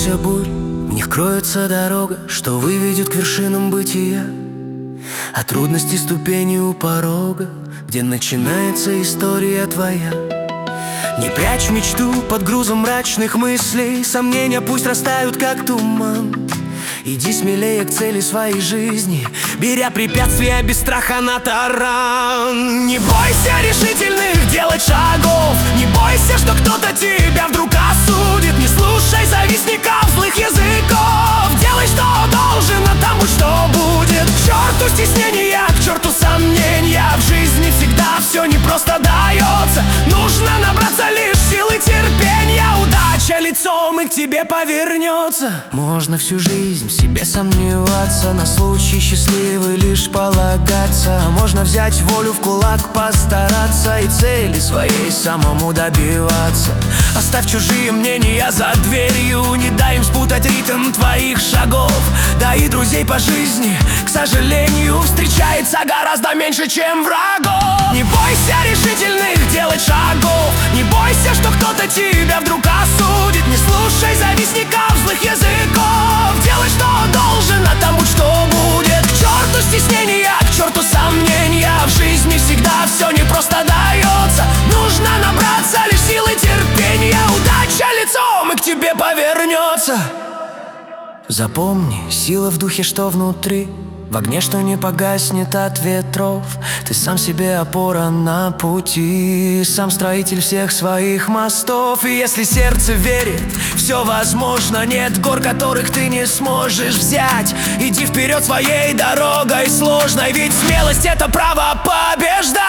бойся бурь, в них кроется дорога, что выведет к вершинам бытия. А трудности ступени у порога, где начинается история твоя. Не прячь мечту под грузом мрачных мыслей, сомнения пусть растают, как туман. Иди смелее к цели своей жизни, беря препятствия без страха на таран. Не бойся решительных делать шагов, не бойся, что кто-то тебя вдруг осудит. Не слушай завистников, злых языков, делай, что должен, а тому, что будет. К черту стеснения, к черту сомнения, в жизни всегда все не просто дается. Нужно набраться лишь силы терпения, удача лицом и к тебе повернется. Можно всю жизнь в себе сомневаться, на случай счастливый лишь полагаться. Можно взять волю в кулак, постараться и цели своей самому добиваться. Оставь чужие мнения за дверью, не дай им спутать ритм твоих шагов. Да и друзей по жизни, к сожалению, встречается гораздо меньше, чем врагов. Не бойся решительных делать шагов, не бойся, что кто-то тебя вдруг осудит. Не слушай завистников, злых языков, делай, что должен, а тому, что будет. К черту стеснения, к черту сомнения, в жизни всегда все не просто дается. Нужно набраться лишь силы терпения, удача лицом и к тебе повернется. Запомни, сила в духе, что внутри, в огне, что не погаснет от ветров. Ты сам себе опора на пути, сам строитель всех своих мостов. И если сердце верит, все возможно. Нет гор, которых ты не сможешь взять. Иди вперед своей дорогой сложной, ведь смелость — это право побеждать.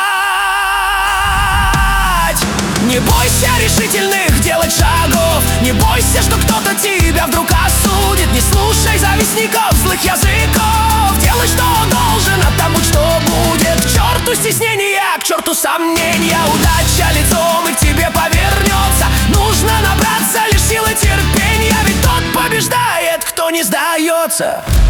Не бойся решительных делать шагов, не бойся, что кто-то тебя вдруг осудит. Не слушай завистников, злых языков, делай, что должен, а тому, что будет. К черту стеснения, к черту сомнения, удача лицом и к тебе повернется. Нужно набраться лишь силы терпения, ведь тот побеждает, кто не сдается.